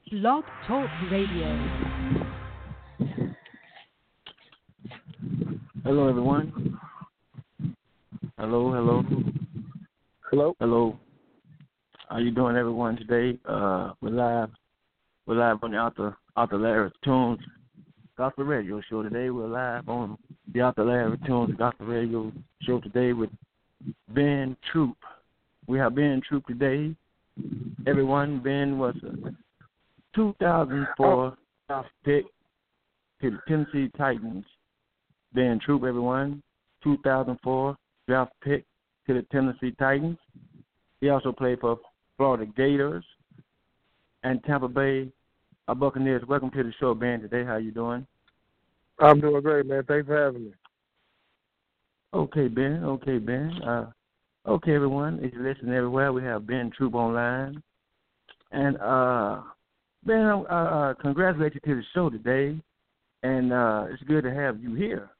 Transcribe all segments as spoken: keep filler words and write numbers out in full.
Blog Talk Radio. Hello, everyone. Hello, hello. Hello. Hello. How you doing, everyone, today? Uh, we're live. We're live on the Author, Author Larry Tunes Gospel Radio Show today. We're live on the Author Larry Tunes Gospel Radio Show today with Ben Troop. We have Ben Troop today. Everyone, Ben was a two thousand four draft pick to the Tennessee Titans. Ben Troop, everyone, two thousand four draft pick to the Tennessee Titans. He also played for Florida Gators and Tampa Bay Buccaneers. Welcome to the show, Ben. Today, how you doing? I'm doing great, man. Thanks for having me. Okay, Ben. Okay, Ben. Uh, okay, everyone. If you're listening everywhere, we have Ben Troop online. And, uh, Ben, I uh, uh, congratulate you to the show today. And uh, it's good to have you here.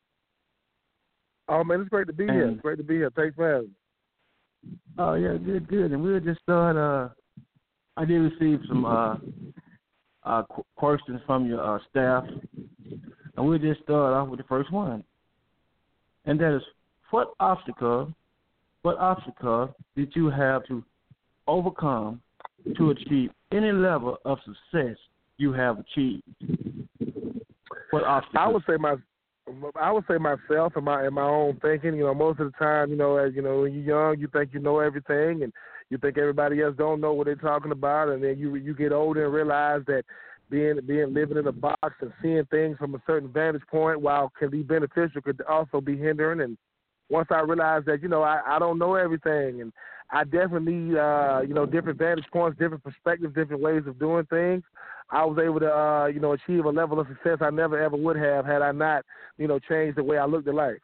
Oh, man, it's great to be and, here. It's great to be here. Thanks for having me. Oh, yeah, good, good. And we'll just start. Uh, I did receive some uh, uh, questions from your uh, staff. And we'll just start off with the first one. And that is, what obstacle, what obstacle did you have to overcome to achieve any level of success you have achieved? What obstacle? I would say my, I would say myself and my and my own thinking. You know, most of the time, you know, as you know, when you're young, you think you know everything, and you think everybody else don't know what they're talking about, and then you you get older and realize that being being living in a box and seeing things from a certain vantage point, while can be beneficial, could also be hindering. And once I realized that, you know, I, I don't know everything, and I definitely need, uh, you know, different vantage points, different perspectives, different ways of doing things, I was able to, uh, you know, achieve a level of success I never ever would have had I not, you know, changed the way I looked at life.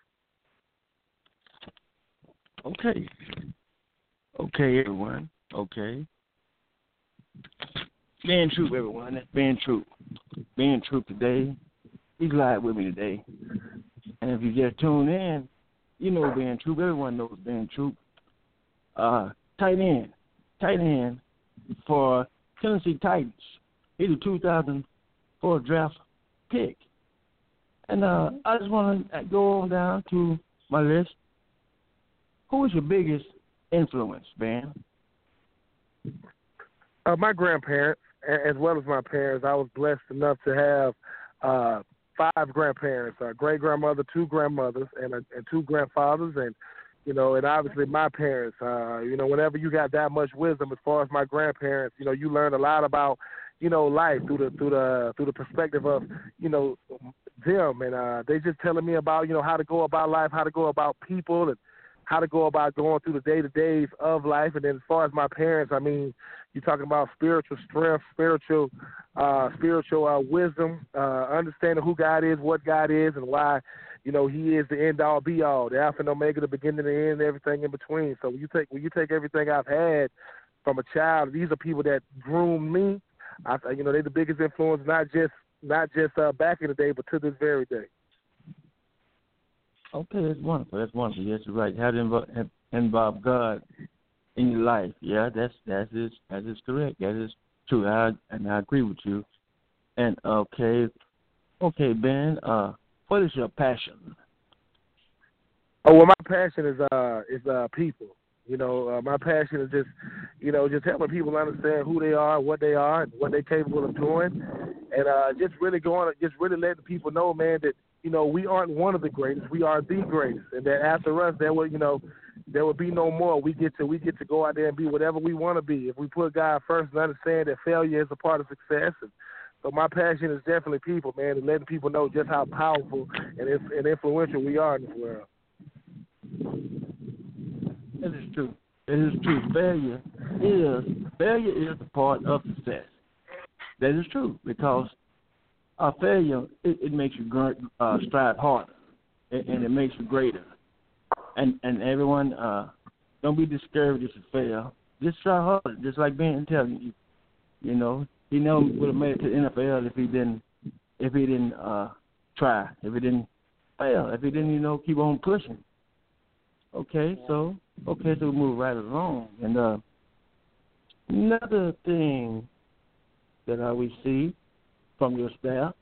Okay. Okay, everyone. Okay. Ben Troop, everyone. That's Ben Troop. Ben Troop today. He's live with me today. And if you just tune in, you know Ben Troop. Everyone knows Ben Troop. Uh, tight end. Tight end for Tennessee Titans. He's a two thousand four draft pick. And uh, I just want to go on down to my list. Who was your biggest influence, Ben? Uh, my grandparents, as well as my parents. I was blessed enough to have uh, five grandparents, a great-grandmother, two grandmothers, and, a, and two grandfathers, and, you know, and obviously my parents. Uh, you know, whenever you got that much wisdom, as far as my grandparents, you know, you learn a lot about, you know, life through the through the through the perspective of, you know, them, and uh, they just telling me about, you know, how to go about life, how to go about people, and how to go about going through the day-to-days of life. And then as far as my parents, I mean, you're talking about spiritual strength, spiritual uh, spiritual uh, wisdom, uh, understanding who God is, what God is, and why, you know, he is the end-all, be-all, the alpha and omega, the beginning, the end, everything in between. So when you take when you take everything I've had from a child, these are people that groomed me. I, you know, they're the biggest influence, not just not just uh, back in the day, but to this very day. Okay, that's wonderful. That's wonderful. Yes, you're right. How to involve, involve God in your life. Yeah, that's that is that is correct. That is true. I and I agree with you. And okay, okay, Ben. Uh, what is your passion? Oh well, my passion is uh is uh people. You know, uh, my passion is just, you know, just helping people understand who they are, what they are, and what they're capable of doing, and uh, just really going, just really letting people know, man, that, you know, we aren't one of the greatest, we are the greatest, and that after us, there will, you know, there will be no more. We get to, we get to go out there and be whatever we want to be if we put God first and understand that failure is a part of success. And so my passion is definitely people, man, and letting people know just how powerful and, and influential we are in this world. That is true. It is true. Failure is failure is a part of success. That is true, because uh, failure it, it makes you gr- uh, strive harder, and, and it makes you greater. And and everyone, uh, don't be discouraged if you fail. Just try harder, just like Ben telling you. You know, he never would have made it to the N F L if he didn't if he didn't uh, try, if he didn't fail, if he didn't, you know, keep on pushing. Okay, so okay, so we move right along. And uh, another thing that I received from your staff.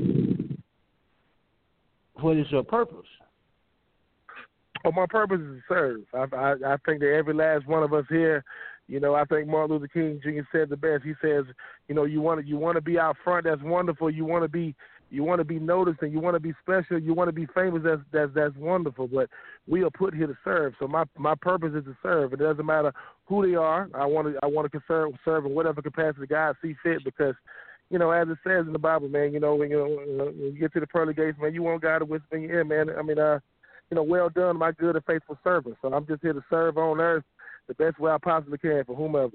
What is your purpose? Oh, my purpose is to serve. I, I, I think that every last one of us here, you know, I think Martin Luther King Junior said the best. He says, you know, you want to you want to be out front. That's wonderful. You want to be you want to be noticed and you want to be special. You want to be famous. That's that's that's wonderful. But we are put here to serve. So my my purpose is to serve. It doesn't matter who they are. I want to I want to serve serve in whatever capacity God see fit, because, you know, as it says in the Bible, man, you know, when you, when you get to the pearly gates, man, you want God to whisper in your ear, man. I mean, uh, you know, well done, my good and faithful servant. So I'm just here to serve on earth the best way I possibly can for whomever.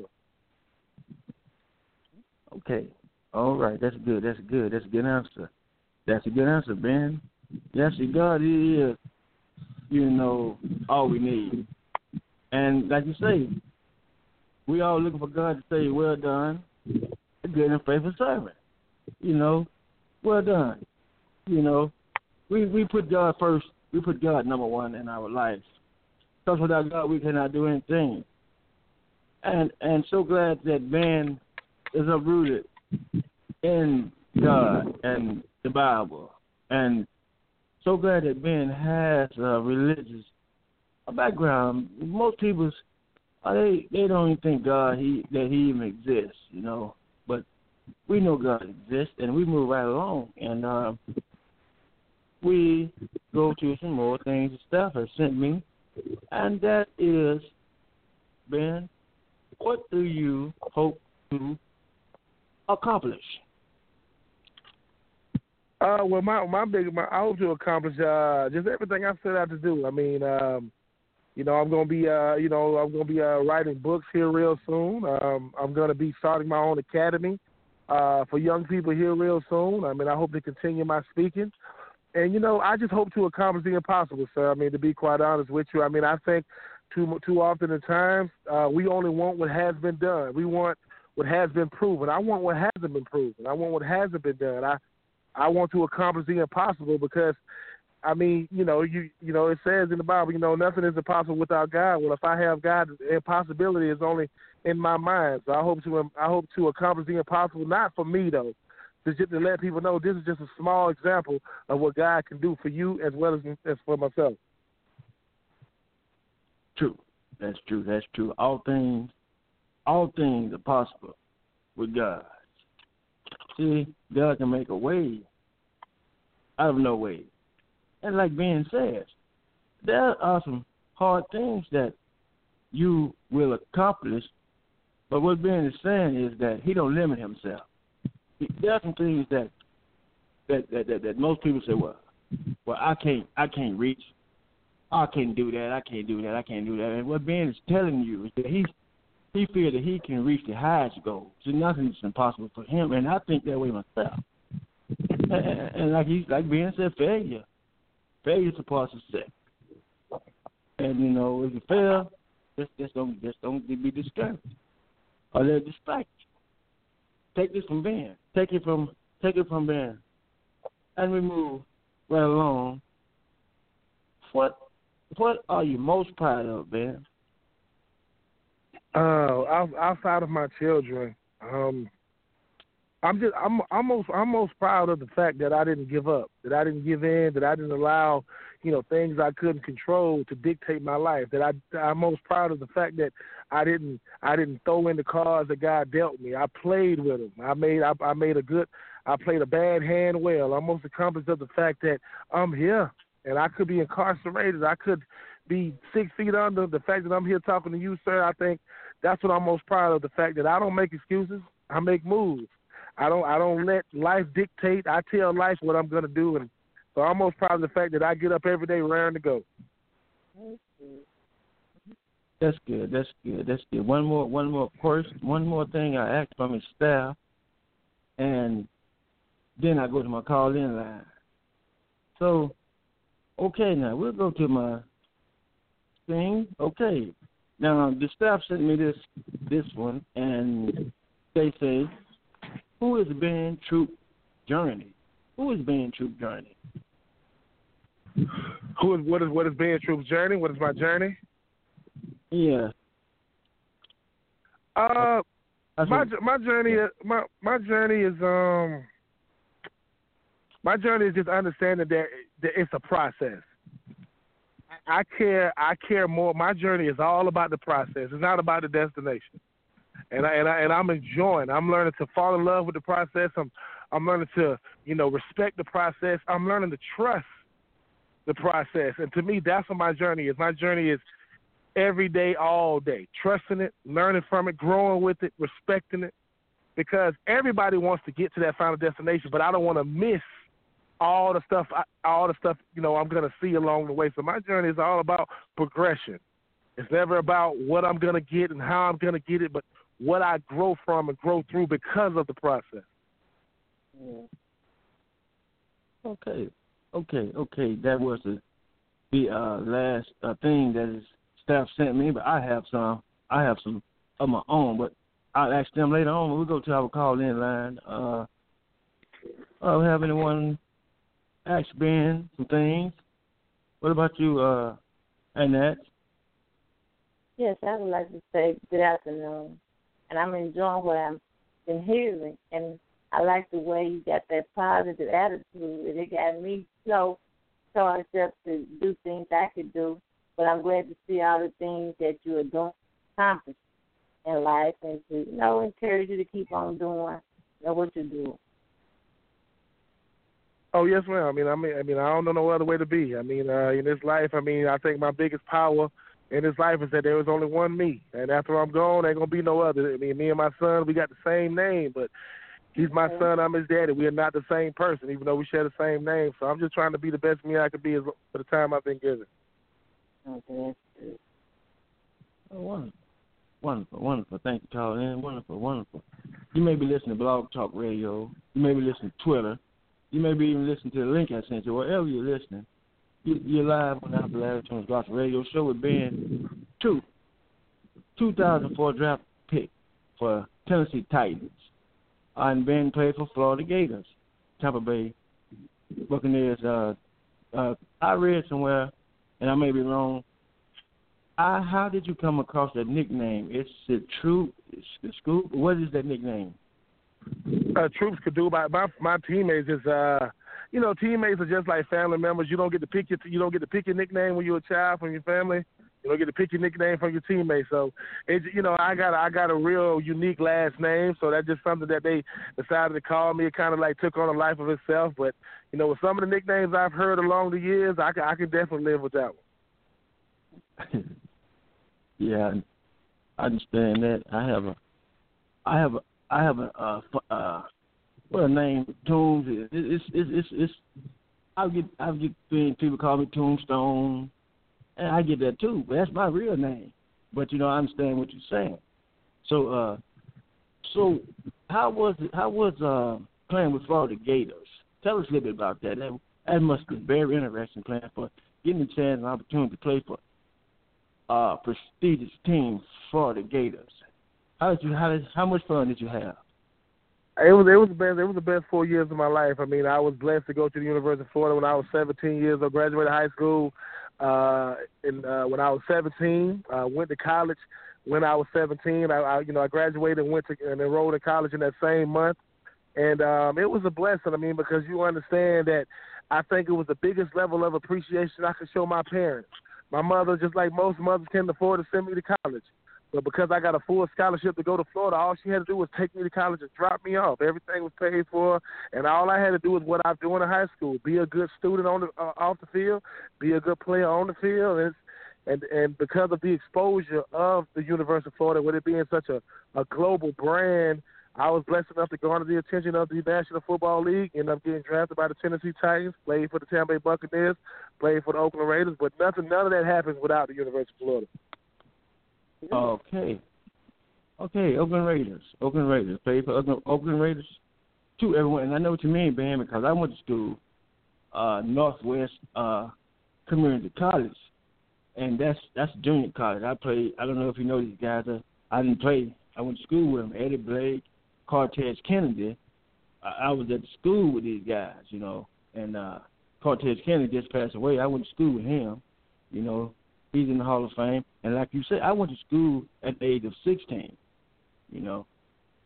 Okay. All right. That's good. That's good. That's a good answer. That's a good answer, Ben. Yes, God is, you know, all we need. And like you say, we all looking for God to say, well done, a good and faithful servant. You know, well done. You know, we we put God first. We put God number one in our lives. Because without God, we cannot do anything. And and so glad that Ben is uprooted in God and the Bible. And so glad that Ben has a religious background. Most people, uh, they they don't even think God he that he even exists, you know. But we know God exists, and we move right along. And uh, we go to some more things that Steph has sent me, and that is, Ben, what do you hope to accomplish? Uh, well, my my big, my, I hope to accomplish uh, just everything I set out to do. I mean, um, you know, I'm gonna be, uh, you know, I'm gonna be uh, writing books here real soon. Um, I'm gonna be starting my own academy uh, for young people here real soon. I mean, I hope to continue my speaking. And, you know, I just hope to accomplish the impossible, sir. I mean, to be quite honest with you, I mean, I think too too often at times uh, we only want what has been done. We want what has been proven. I want what hasn't been proven. I want what hasn't been done. I I want to accomplish the impossible because, I mean, you know, you you know, it says in the Bible, you know, nothing is impossible without God. Well, if I have God, the impossibility is only in my mind. So I hope to I hope to accomplish the impossible, not for me though. Just to let people know this is just a small example of what God can do for you as well as, as for myself. True. That's true. That's true. All things, all things are possible with God. See, God can make a way out of no way. And like Ben says, there are some hard things that you will accomplish, but what Ben is saying is that he don't limit himself. There are some things that that, that that that most people say, well, well, I can't, I can't reach, I can't do that, I can't do that, I can't do that. And what Ben is telling you is that he he feels that he can reach the highest goal. So nothing is impossible for him, and I think that way myself. And, and like he, like Ben said, failure, failure is a part of success. And you know, if you fail, just just don't just don't be discouraged or they'll distract you. Take this from Ben. Take it from take it from Ben, and we move right along. What what are you most proud of, Ben? Uh, outside of my children, um, I'm just I'm I'm most I'm most proud of the fact that I didn't give up, that I didn't give in, that I didn't allow, you know, things I couldn't control to dictate my life. That I I'm most proud of the fact that I didn't I didn't throw in the cards that God dealt me. I played with them. I made I, I made a good I played a bad hand well. I'm most accomplished of the fact that I'm here and I could be incarcerated. I could be six feet under. The fact that I'm here talking to you, sir, I think that's what I'm most proud of. The fact that I don't make excuses. I make moves. I don't I don't let life dictate. I tell life what I'm gonna do, and so I'm most proud of the fact that I get up every day raring to go. That's good. That's good. That's good. One more one more course. One more thing I asked from his staff, and then I go to my call-in line. So, okay, now we'll go to my thing. Okay, now the staff sent me this this one, and they say, who is Ben Troop Journey? Who is Ben Troop Journey? Who is what is what is Ben Troop's journey? What is my journey? Yeah. Uh, That's my what, my journey is my my journey is um my journey is just understanding that, that it's a process. I care I care more. My journey is all about the process. It's not about the destination. And I and I and I'm enjoying. I'm learning to fall in love with the process. I'm I'm learning to, you know, respect the process. I'm learning to trust the process. And to me, that's what my journey is. My journey is every day, all day, trusting it, learning from it, growing with it, respecting it. Because everybody wants to get to that final destination, but I don't want to miss all the stuff, all the stuff, you know, I'm going to see along the way. So my journey is all about progression. It's never about what I'm going to get and how I'm going to get it, but what I grow from and grow through because of the process. Okay, okay, okay. That was the, the uh, last uh, thing that his staff sent me, but I have some. I have some of my own, but I'll ask them later on when we go to our call-in line. Uh, uh, have anyone ask Ben some things? What about you, uh, Annette? Yes, I would like to say good afternoon, and I'm enjoying what I'm been hearing, and I like the way you got that positive attitude, and it got me so charged up to do things I could do, but I'm glad to see all the things that you are doing, accomplish in life, and to, you know, encourage you to keep on doing, you know, what you're doing. Oh yes, ma'am. I mean, I mean, I mean, I don't know no other way to be. I mean, uh, in this life, I mean, I think my biggest power in this life is that there was only one me, and after I'm gone, there ain't gonna be no other. I mean, me and my son, we got the same name, but he's my Okay. son, I'm his daddy. We are not the same person, even though we share the same name. So I'm just trying to be the best me I could be as, for the time I've been given. Okay, that's good. Oh, wonderful. Wonderful, wonderful. Thank you, calling in. Wonderful, wonderful. You may be listening to Blog Talk Radio. You may be listening to Twitter. You may be even listening to the link I sent you. Wherever you're listening, you, you're live on the After Larry Tunes Gospel Radio Show with Ben. Two, two thousand four draft pick for Tennessee Titans. And Ben played for Florida Gators, Tampa Bay Buccaneers. Uh, uh, I read somewhere, and I may be wrong, I, how did you come across that nickname? It's the Troop, it's Scoop. What is that nickname? Uh, troops could do. My, my my teammates is, uh, you know, teammates are just like family members. You don't get to pick your you don't get to pick your nickname when you're a child from your family. You don't get to pick your nickname from your teammates. So, it, you know, I got I got a real unique last name. So that's just something that they decided to call me. It kind of like took on a life of itself. But you know, with some of the nicknames I've heard along the years, I can I can definitely live with that one. Yeah, I understand that. I have a, I have a, I have a, uh, uh what a name, Tombs. It, it's, it's, it's, it's. I get, I get people call me Tombstone, and I get that too. But that's my real name. But you know, I understand what you're saying. So, uh, so how was it? How was uh playing with Florida Gators? Tell us a little bit about that. That, that must have been very interesting playing for, getting a chance and opportunity to play for uh prestigious team, Florida Gators. How did you? How did? How much fun did you have? It was it was the best it was the best four years of my life. I mean, I was blessed to go to the University of Florida when I was seventeen years old. Graduated high school, uh, in uh, when I was seventeen. Uh, went to college when I was seventeen. I, I you know I graduated and went to and enrolled in college in that same month, and um, it was a blessing. I mean, because you understand that I think it was the biggest level of appreciation I could show my parents. My mother, just like most mothers, can't afford to send me to college. But because I got a full scholarship to go to Florida, all she had to do was take me to college and drop me off. Everything was paid for, and all I had to do was what I'm doing in high school: be a good student on the uh, off the field, be a good player on the field, and and and because of the exposure of the University of Florida, with it being such a, a global brand, I was blessed enough to garner the attention of the National Football League. Ended up getting drafted by the Tennessee Titans, played for the Tampa Bay Buccaneers, played for the Oakland Raiders. But nothing, none of that happens without the University of Florida. Okay. Okay, Oakland Raiders. Oakland Raiders. Played for Oakland, Oakland Raiders. To everyone, and I know what you mean, Ben, because I went to school, uh, Northwest uh, Community College, and that's that's junior college. I played. I don't know if you know these guys. Uh, I didn't play. I went to school with them. Eddie Blake, Cortez Kennedy. I, I was at the school with these guys, you know, and uh, Cortez Kennedy just passed away. I went to school with him, you know. He's in the Hall of Fame. And like you said, I went to school at the age of sixteen, you know.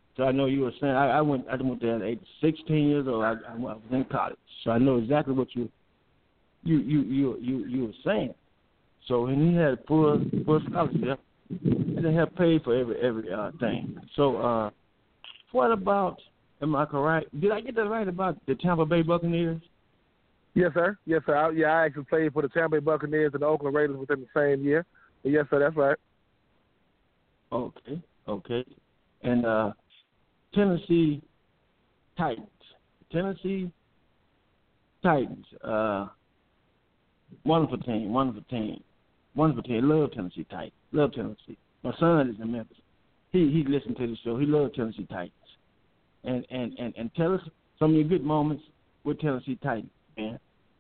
So I know you were saying I, I went I went there at age sixteen years old. I, I was in college, so I know exactly what you you you you you, you were saying. So and he had full full scholarship, and they have paid for every every uh, thing. So uh, what about? Am I correct? Did I get that right about the Tampa Bay Buccaneers? Yes, sir. Yes, sir. I, yeah, I actually played for the Tampa Bay Buccaneers and the Oakland Raiders within the same year. But yes, sir. That's right. Okay. Okay. And uh, Tennessee Titans. Tennessee Titans. Uh, wonderful team. Wonderful team. Wonderful team. Love Tennessee Titans. Love Tennessee. My son is in Memphis. He he listened to the show. He loves Tennessee Titans. And, and, and, and tell us some of your good moments with Tennessee Titans, man.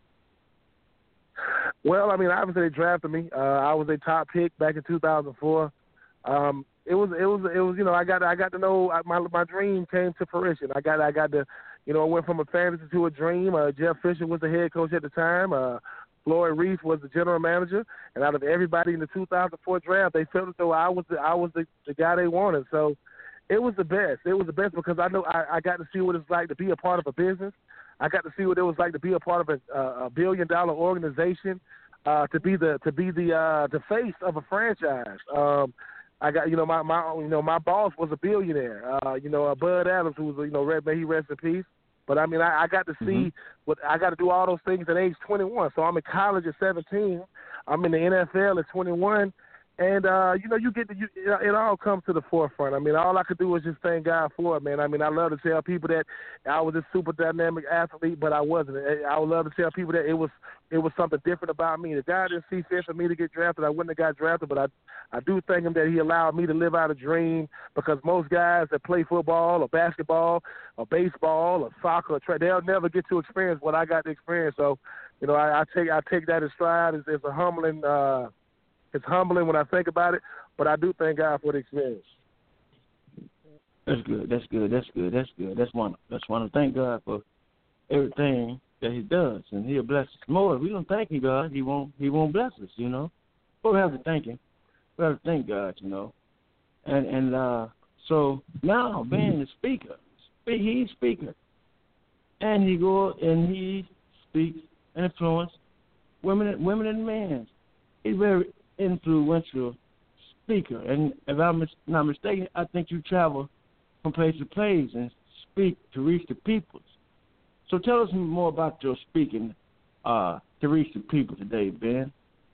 Well, I mean, obviously they drafted me. Uh, I was a top pick back in two thousand four. Um, it was, it was, it was. You know, I got, I got to know my my dream came to fruition. I got, I got to, you know, I went from a fantasy to a dream. Uh, Jeff Fisher was the head coach at the time. Uh, Floyd Reese was the general manager, and out of everybody in the two thousand four draft, they felt as though I was the, I was the, the guy they wanted. So it was the best. It was the best because I know I, I got to see what it's like to be a part of a business. I got to see what it was like to be a part of a, a billion dollar organization, uh, to be the to be the uh, the face of a franchise. Um, I got you know my, my you know my boss was a billionaire. Uh, you know uh, Bud Adams, who was you know red, may he rest in peace. But I mean I, I got to see mm-hmm. what I got to do all those things at age twenty-one. So I'm in college at seventeen. I'm in the N F L at twenty-one. And, uh, you know, you get to, you, it all comes to the forefront. I mean, all I could do was just thank God for it, man. I mean, I love to tell people that I was a super dynamic athlete, but I wasn't. I would love to tell people that it was it was something different about me. The guy didn't see fit for me to get drafted. I wouldn't have got drafted, but I, I do thank him that he allowed me to live out a dream because most guys that play football or basketball or baseball or soccer or track, they'll never get to experience what I got to experience. So, you know, I, I take I take that in stride. It's, it's a humbling uh It's humbling when I think about it, but I do thank God for the experience. That's good. That's good. That's good. That's good. That's wonderful. That's wonderful. Thank God for everything that He does, and He'll bless us more. If we don't thank Him, God, He won't. He won't bless us. You know, but we have to thank Him. We have to thank God. You know, and and uh, so now being the speaker, He's speaker, and He go and He speaks and influence women, women and men. He's very influential speaker, and if I'm not mistaken, I think you travel from place to place and speak to reach the people. So tell us more about your speaking uh, to reach the people today, Ben.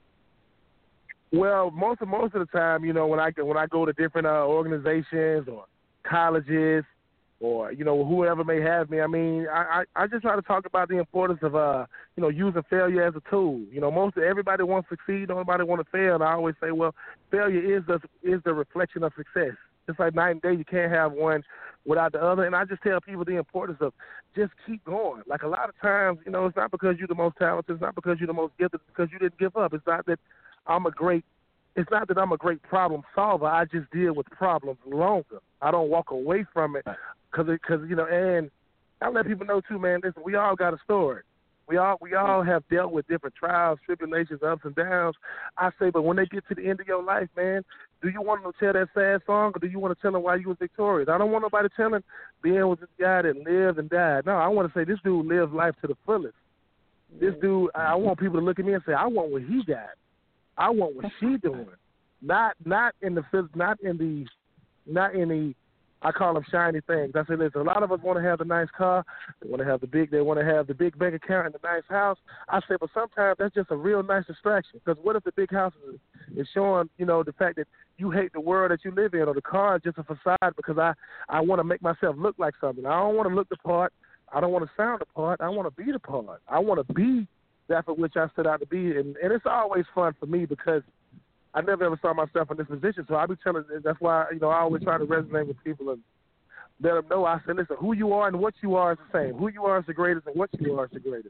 Well, most of most of the time, you know, when I when I go to different uh, organizations or colleges, or, you know, whoever may have me, I mean, I, I, I just try to talk about the importance of, uh, you know, using failure as a tool. You know, most everybody wants to succeed, nobody want to fail. And I always say, well, failure is the, is the reflection of success. Just like night and day, you can't have one without the other. And I just tell people the importance of just keep going. Like a lot of times, you know, it's not because you're the most talented, it's not because you're the most gifted, it's because you didn't give up. It's not that I'm a great It's not that I'm a great problem solver. I just deal with problems longer. I don't walk away from it because, because you know, and I let people know too, man. Listen, we all got a story. We all we all have dealt with different trials, tribulations, ups and downs. I say, but when they get to the end of your life, man, do you want them to tell that sad song, or do you want to tell them why you were victorious? I don't want nobody telling Ben was this guy that lived and died. No, I want to say this dude lived life to the fullest. This dude, I want people to look at me and say, I want what he got. I want what she doing, not not in the not in the not in the I call them shiny things. I say, listen, a lot of us want to have the nice car, they want to have the big, they want to have the big bank account and the nice house. I say, but sometimes that's just a real nice distraction. Because what if the big house is, is showing, you know, the fact that you hate the world that you live in, or the car is just a facade because I I want to make myself look like something. I don't want to look the part. I don't want to sound the part. I want to be the part. I want to be that for which I set out to be, and, and it's always fun for me because I never ever saw myself in this position. So I be telling, that's why, you know, I always try to resonate with people and let them know. I said, listen, who you are and what you are is the same. Who you are is the greatest, and what you are is the greatest.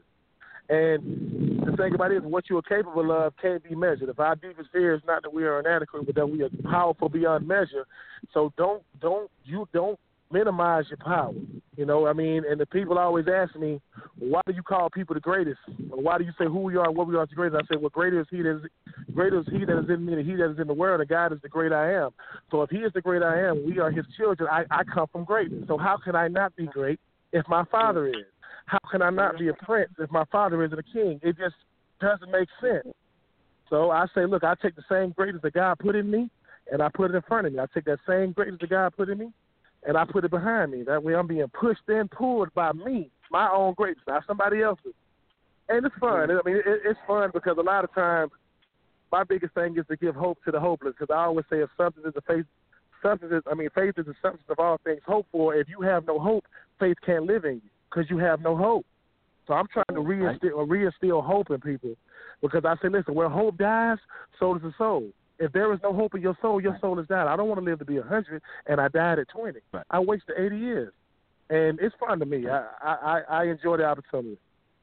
And the thing about it is, what you are capable of can't be measured. If our deepest fear is not that we are inadequate, but that we are powerful beyond measure. So don't, don't, you don't minimize your power. You know, I mean, and the people always ask me, why do you call people the greatest? Or why do you say who we are and what we are is the greatest? I say, well, greater is he that is, greater is he that is in me than he that is in the world, and God is the great I am. So if he is the great I am, we are his children. I, I come from greatness. So how can I not be great if my father is? How can I not be a prince if my father isn't a king? It just doesn't make sense. So I say, look, I take the same greatness that God put in me, and I put it in front of me. I take that same greatness that God put in me, and I put it behind me. That way I'm being pushed and pulled by me, my own greatness, not somebody else's. And it's fun. I mean, it, it's fun because a lot of times my biggest thing is to give hope to the hopeless. Because I always say, if something is a faith, something is, I mean, faith is the substance of all things hoped for. If you have no hope, faith can't live in you because you have no hope. So I'm trying to reinstill, reinstill hope in people because I say, listen, where hope dies, so does the soul. If there is no hope in your soul, your soul is died. I don't want to live to be one hundred, and I died at twenty. Right. I wasted eighty years. And it's fun to me. I, I, I enjoy the opportunity.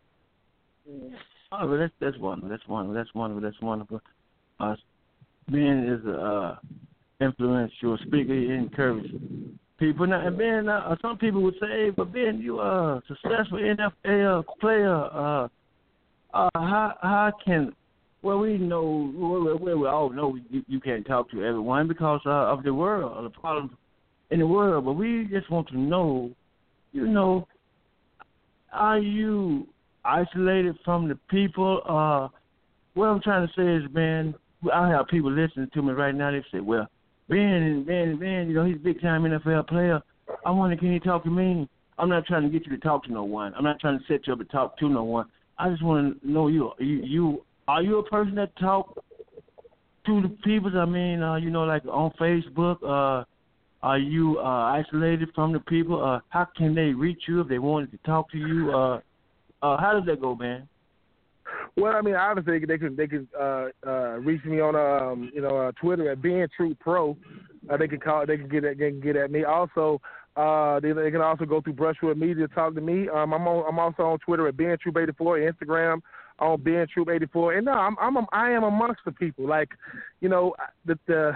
Oh, well, that's that's wonderful. That's wonderful. That's wonderful. That's wonderful. Uh, Ben is a uh, influential speaker. He encourages people. Now, and Ben, uh, some people would say, hey, but Ben, you are a successful N F L player. Uh, uh, how how can well we know well, we, we all know you, you can't talk to everyone because uh, of the world, the problems in the world. But we just want to know, you know, are you isolated from the people? Uh, what I'm trying to say is, Ben, I have people listening to me right now. They say, well, Ben, Ben, Ben, you know, he's a big-time N F L player. I wonder, can he talk to me? I'm not trying to get you to talk to no one. I'm not trying to set you up to talk to no one. I just want to know you. You, you are you a person that talk to the people? I mean, uh, you know, like on Facebook. Uh, are you uh, isolated from the people? Uh, how can they reach you if they wanted to talk to you? Uh, Uh, how does that go, man? Well, I mean, obviously they can they can uh, uh, reach me on um, you know uh, Twitter at Ben True Pro. Uh, they can call they can get at, they can get at me. Also, uh, they, they can also go through Brushwood Media to talk to me. Um, I'm on I'm also on Twitter at Ben Troop eighty-four, Instagram on Ben Troop eighty-four. And no, I'm I'm a, I am amongst the people. Like, you know, the, the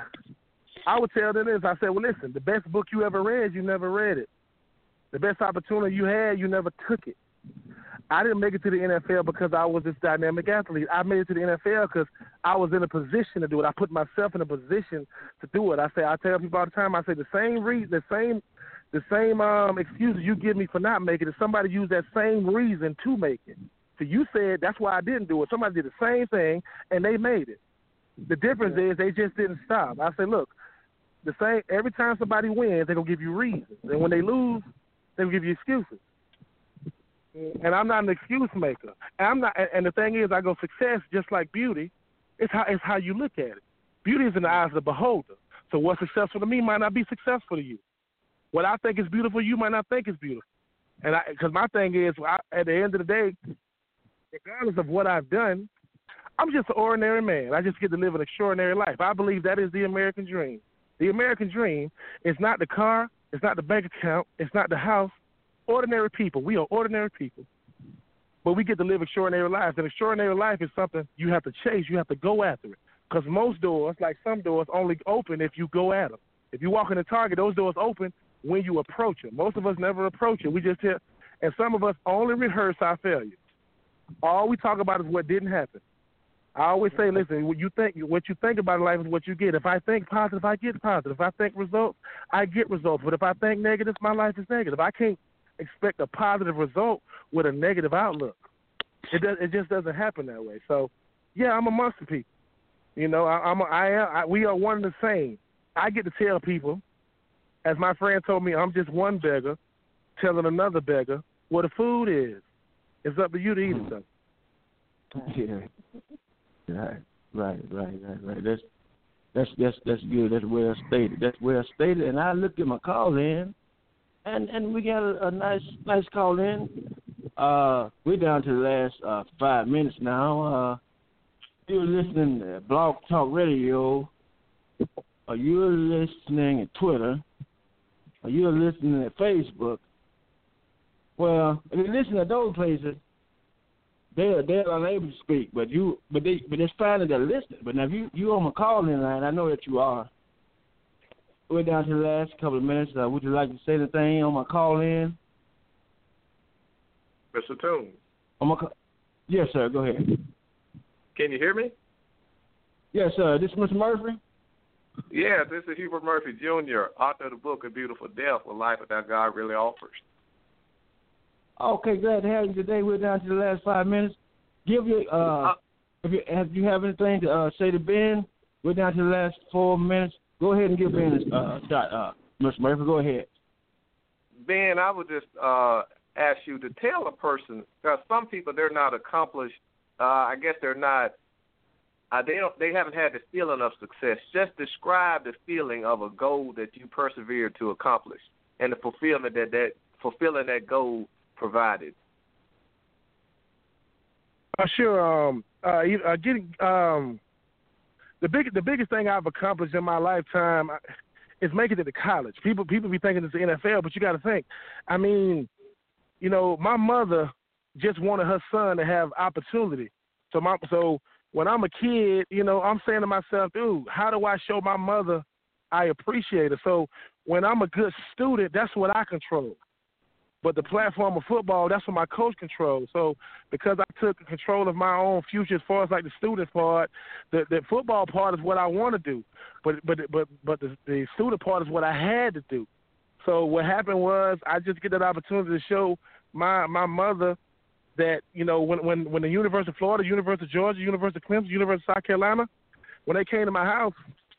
I would tell them this. I said, well, listen, the best book you ever read, you never read it. The best opportunity you had, you never took it. I didn't make it to the N F L because I was this dynamic athlete. I made it to the N F L because I was in a position to do it. I put myself in a position to do it. I say, I tell people all the time, I say the same reason, the same, the same um, excuses you give me for not making it, somebody used that same reason to make it. So you said that's why I didn't do it. Somebody did the same thing and they made it. The difference is they just didn't stop. I say, look, the same. Every time somebody wins, they're gonna give you reasons, and when they lose, they'll give you excuses. And I'm not an excuse maker. And I'm not. And the thing is, I go, success, just like beauty, it's how it's how you look at it. Beauty is in the eyes of the beholder. So what's successful to me might not be successful to you. What I think is beautiful, you might not think is beautiful. And I, because my thing is, I, at the end of the day, regardless of what I've done, I'm just an ordinary man. I just get to live an extraordinary life. I believe that is the American dream. The American dream is not the car, it's not the bank account, it's not the house. Ordinary people. We are ordinary people. But we get to live extraordinary lives. And extraordinary life is something you have to chase. You have to go after it. Because most doors, like some doors, only open if you go at them. If you walk in a Target, those doors open when you approach them. Most of us never approach it. We just hear, and some of us only rehearse our failures. All we talk about is what didn't happen. I always say, listen, what you think, what you think about in life is what you get. If I think positive, I get positive. If I think results, I get results. But if I think negative, my life is negative. I can't expect a positive result with a negative outlook. It does. It just doesn't happen that way. So, yeah, I'm amongst the people. You know, I, I'm. A, I am. I, we are one and the same. I get to tell people, as my friend told me, I'm just one beggar telling another beggar what the food is. It's up to you to eat it, though. Yeah. Right. Right. Right. Right. Right. That's that's that's that's good. That's well stated. That's well stated. And I looked at my call in. And and we got a, a nice nice call in. Uh, we're down to the last uh, five minutes now. Uh, you're listening to Blog Talk Radio. Or you're listening at Twitter. Or you're listening at Facebook. Well, if you listen at those places, they're they're unable to speak. But you but they but it's fine that they're listening. But now if you you on my call-in line, I know that you are. We're down to the last couple of minutes. Uh, would you like to say anything on my call-in? Mister Tune. On my call- yes, sir. Go ahead. Can you hear me? Yes, sir. This is Mister Murphy. Yeah, this is Hubert Murphy, Junior, author of the book A Beautiful Death, What Life Without God Really Offers. Okay, glad to have you today. We're down to the last five minutes. Give you, uh, if you, if you have anything to uh, say to Ben, we're down to the last four minutes. Go ahead and give Ben a uh, shot, uh, Mister Murphy. Go ahead. Ben, I would just uh, ask you to tell a person, because some people, they're not accomplished. Uh, I guess they're not, uh, they don't, they haven't had the feeling of success. Just describe the feeling of a goal that you persevered to accomplish and the fulfillment that, that fulfilling that goal provided. Uh, sure. Um, uh, uh, getting um, the big, the biggest thing I've accomplished in my lifetime is making it to college. People, people be thinking it's the N F L, but you got to think. I mean, you know, my mother just wanted her son to have opportunity. So my, so when I'm a kid, you know, I'm saying to myself, dude, how do I show my mother I appreciate her? So when I'm a good student, that's what I control. But the platform of football, that's what my coach controls. So because I took control of my own future as far as like the student part, the, the football part is what I want to do. But but but but the, the student part is what I had to do. So what happened was I just get that opportunity to show my my mother that, you know, when when when the University of Florida, University of Georgia, University of Clemson, University of South Carolina, when they came to my house,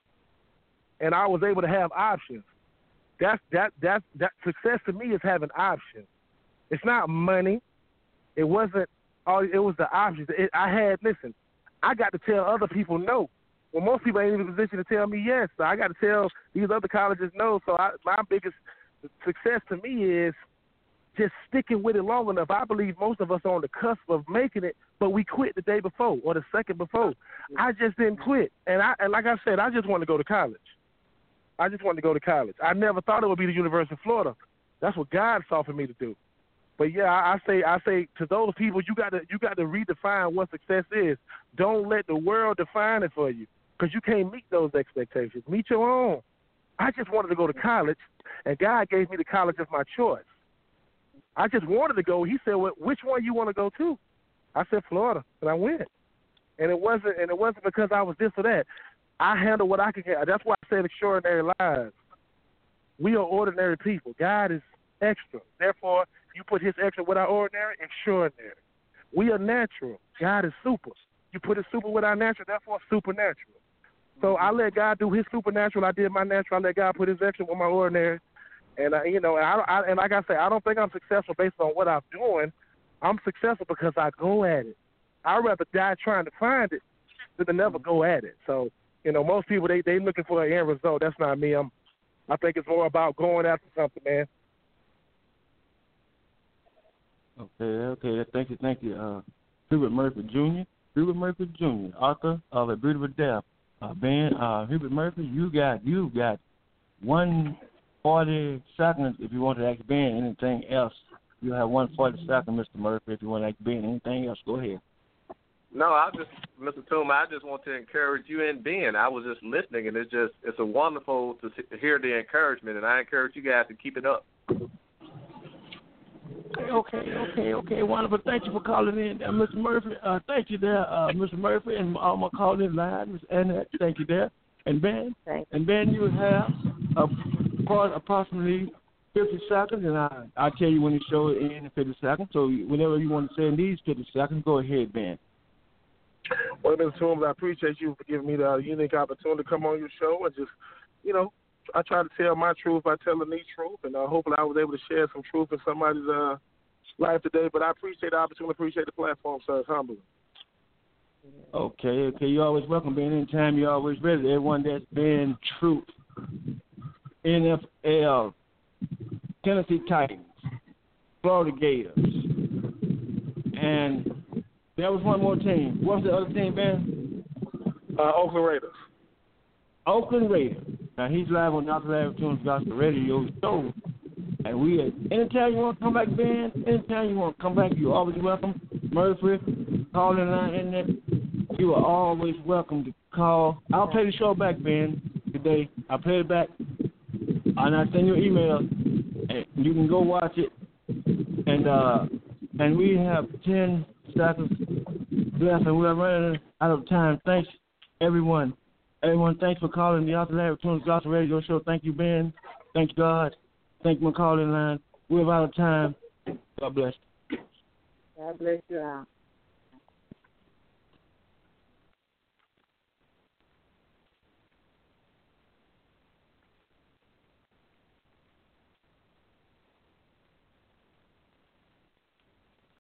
and I was able to have options. That's that that that success to me is having options. It's not money. It wasn't. Oh, it was the options. It, I had. Listen, I got to tell other people no. Well, most people ain't in a position to tell me yes. So I got to tell these other colleges no. So I, my biggest success to me is just sticking with it long enough. I believe most of us are on the cusp of making it, but we quit the day before or the second before. I just didn't quit, and I and like I said, I just wanted to go to college. I just wanted to go to college. I never thought it would be the University of Florida. That's what God saw for me to do. But yeah, I, I say, I say to those people, you got to, you got to redefine what success is. Don't let the world define it for you, because you can't meet those expectations. Meet your own. I just wanted to go to college, and God gave me the college of my choice. I just wanted to go. He said, "Well, which one you want to go to?" I said, "Florida," and I went. And it wasn't, and it wasn't because I was this or that. I handle what I can get. That's why I said extraordinary lives. We are ordinary people. God is extra. Therefore, you put his extra with our ordinary, extraordinary. We are natural. God is super. You put his super with our natural, therefore supernatural. So I let God do his supernatural. I did my natural. I let God put his extra with my ordinary. And, I, you know, and, I, I, and like I say, I don't think I'm successful based on what I'm doing. I'm successful because I go at it. I'd rather die trying to find it than to never go at it. So, you know, most people, they they looking for an end result. That's not me. I'm, I think it's more about going after something, man. Okay, okay. Thank you, thank you. Uh, Hubert Murphy, Junior Hubert Murphy, Junior author of A Beautiful Death. Uh, Ben, uh, Hubert Murphy, you got you got one forty seconds if you want to ask Ben anything else. You have one forty seconds, Mister Murphy, if you want to ask Ben anything else. Go ahead. No, I just, Mister Toomer, I just want to encourage you and Ben. I was just listening, and it's just, it's a wonderful to hear the encouragement, and I encourage you guys to keep it up. Okay, okay, okay, wonderful. Thank you for calling in, uh, Mister Murphy. Uh, thank you there, uh, Mister Murphy, and all my calling in line, Miz Annette. Thank you there, and Ben. Thank and Ben, you have uh, approximately fifty seconds, and I I'll tell you when the show is in in fifty seconds. So whenever you want to say in these fifty seconds, go ahead, Ben. Well, Mister Toombs, I appreciate you for giving me the unique opportunity to come on your show and just, you know, I try to tell my truth by telling the truth, and uh, hopefully I was able to share some truth in somebody's uh, life today. But I appreciate the opportunity, appreciate the platform, so it's humbling. Okay, okay. You're always welcome, Ben. Anytime you're always ready. Everyone that's been truth. N F L, Tennessee Titans, Florida Gators, and there was one more team. What's the other team, Ben? Uh, Oakland Raiders. Oakland Raiders. Now, he's live on Doctor Larry Tunes Gospel Radio Show. And we, anytime you want to come back, Ben, anytime you want to come back, you're always welcome. Murphy, calling line, internet, you are always welcome to call. I'll play the show back, Ben, today. I'll play it back, and I'll send you an email, and you can go watch it. And uh, and we have ten seconds left, and we're running out of time. Thanks everyone. Everyone, thanks for calling the Arthur Larry Tunes Gospel Radio Show. Thank you, Ben. Thank you, God. Thank you, my calling line. We're out of time. God bless. God bless you all.